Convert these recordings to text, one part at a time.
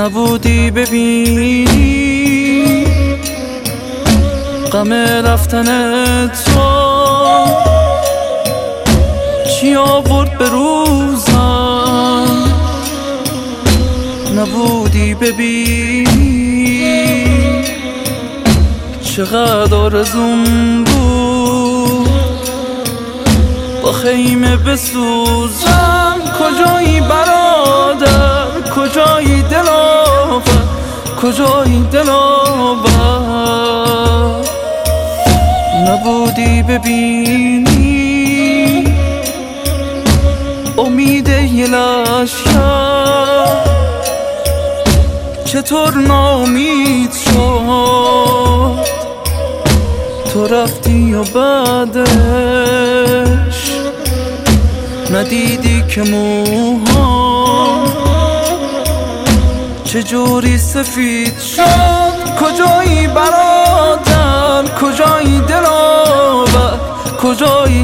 نبودی ببینی غم رفتن تو چی آورد به روزم. نبودی ببینی چقدر آرزوم بود با خیمه بسوزم. کجایی برادر، کجایی دلاور، کجایی دلاور. نبودی ببینی امید یه لشکر چطور ناامید شد. تو رفتی و بعدش ندیدی که موها چجوری سفید شد. کجایی برادر، کجایی دلاور، کجایی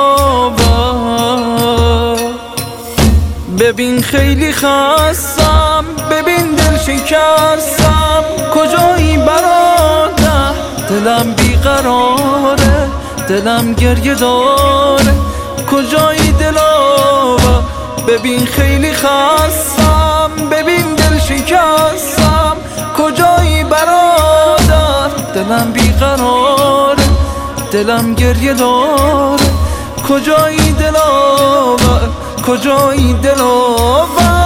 دلاور. ببین خیلی خستم، ببین دل شکستم. کجایی برادر، دلم بیقراره، دلم گریه داره. کجایی دلاور. ببین خیلی خستم، ببین دل شکستم. کجایی برادر، دلم بیقراره، دلم گریه داره. کجایی دلاور، کجایی دلاور.